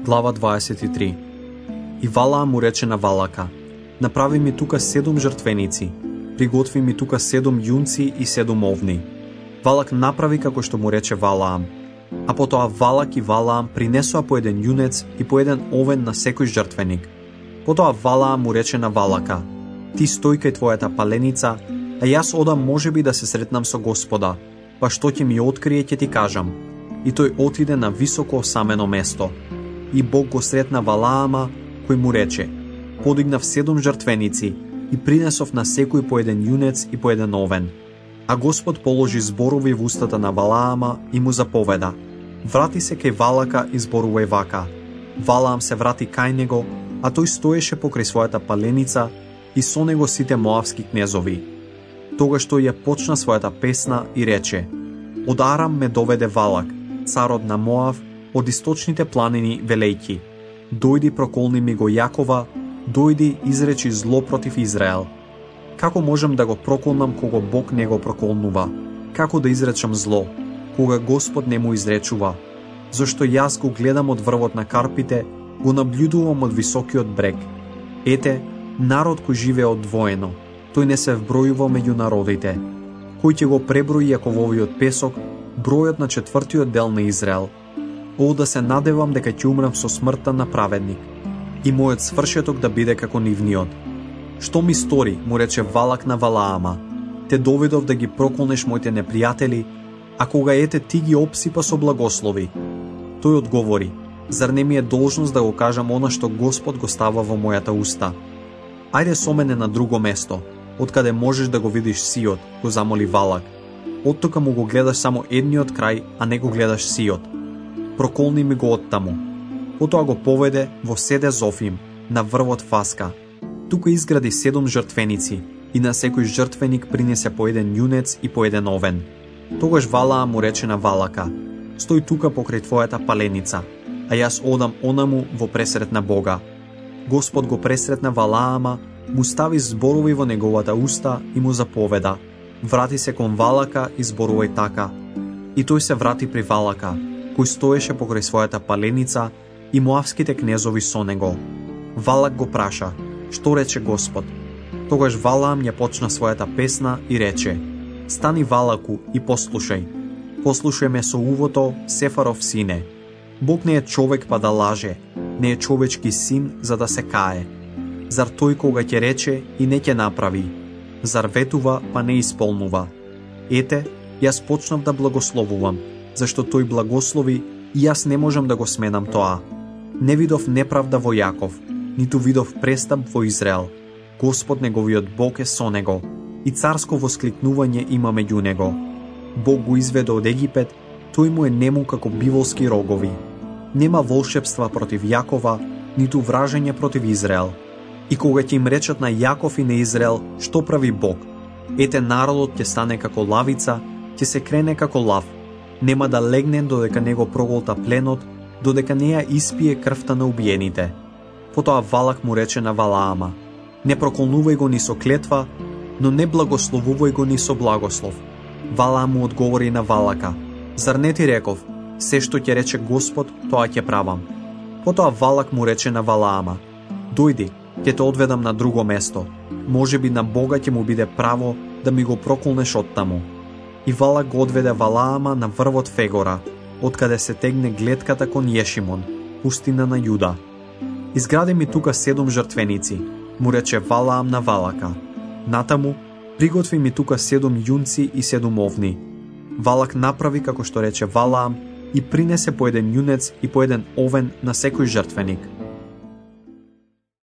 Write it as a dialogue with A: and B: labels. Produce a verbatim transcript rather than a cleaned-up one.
A: Глава дваесет и три. И Валаам му рече на Валака: направи ми тука седум жртвеници, приготви ми тука седум јунци и седум овни. Валак направи како што му рече Валаам, а потоа Валак и Валаам принесоа по еден јунец и по еден овен на секој жртвеник. Потоа Валаам му рече на Валака: ти стој кај твојата паленица, а јас одам можеби да се сретнам со Господа, па што ќе ми открие ќе ти кажам. И тој отиде на високо осамено место. И Бог го сретна Валаама, кој му рече: подигнав седум жртвеници и принесов на секој по еден јунец и по еден овен. А Господ положи зборови в устата на Валаама и му заповеда: врати се кај Валака и зборувај вака. Валаам се врати кај него, а тој стоеше покрај својата паленица и со него сите моавски кнезови. Тогаш тој ја почна својата песна и рече: од Арам ме доведе Валак, царот на Моав, од источните планини велејки: дојди проколни ми го Јакова, дојди изречи зло против Израел. Како можам да го проколнам кога Бог не го проколнува? Како да изречам зло, кога Господ не му изречува? Зашто јас го гледам од врвот на карпите, го наблюдувам од високиот брег. Ете, народ кој живее одвоено, тој не се вбројува меѓу народите. Кој ќе го преброи Јакововиот песок, бројот на четвртиот дел на Израел? О, да се надевам дека ќе умрам со смртта на праведник и мојот свршеток да биде како нивниот. Што ми стори, му рече Валак на Валаама: те доведов да ги проколнеш моите непријатели, а кога ете ти ги опсипа со благослови. Тој одговори: зар не ми е должност да го кажам она што Господ го става во мојата уста? Ајде со мене на друго место, откаде можеш да го видиш сиот, го замоли Валак. Оттука му го гледаш само едниот крај, а не го гледаш сиот. Проколни ми го оттаму. Потоа го поведе во Седе Зофим, на врвот Фаска. Тука изгради седум жртвеници и на секој жртвеник принесе по еден јунец и по еден овен. Тогаш Валаам му рече на Валака: стој тука покрај твојата паленица, а јас одам онаму во пресрет на Бога. Господ го пресретна Валаама, му стави зборови во неговата уста и му заповеда: врати се кон Валака и зборувај така. И тој се врати при Валака, кој стоеше покрај својата паленица, и моавските кнезови со него. Валак го праша: што рече Господ? Тогаш Валаам ја почна својата песна и рече: стани Валаку и послушај. Послушај ме со увото, Сефаров сине. Бог не е човек па да лаже, не е човечки син за да се кае. Зар тој кога ќе рече и не ќе направи? Зар ветува па не исполнува? Ете, јас почнав да благословувам, зашто тој благослови и јас не можам да го сменам тоа. Не видов неправда во Јаков, ниту видов престап во Израел. Господ неговиот Бог е со него и царско воскликнување има меѓу него. Бог го изведе од Египет, тој му е нему како биволски рогови. Нема волшебства против Јакова, ниту вражење против Израел. И кога ќе им речат на Јаков и на Израел, што прави Бог? Ете, народот ќе стане како лавица, ќе се крене како лав. Нема да легне додека не го проголта пленот, додека не ја испие крвта на убиените. Потоа Валак му рече на Валаама: не проколнувај го ни со клетва, но не благословувај го ни со благослов. Валаам му одговори на Валака: зар не ти реков, се што ќе рече Господ, тоа ќе правам. Потоа Валак му рече на Валаама: дојди, ќе те одведам на друго место. Можеби на Бога ќе му биде право да ми го проколнеш оттаму. И Валак го одведе Валаама на врвот Фегора, откаде се тегне глетката кон Јешимон, пустина на Јуда. Изгради ми тука седум жртвеници, му рече Валаам на Валака. Натаму, приготви ми тука седум јунци и седум овни. Валак направи како што рече Валаам и принесе по еден јунец и по еден овен на секој жртвеник.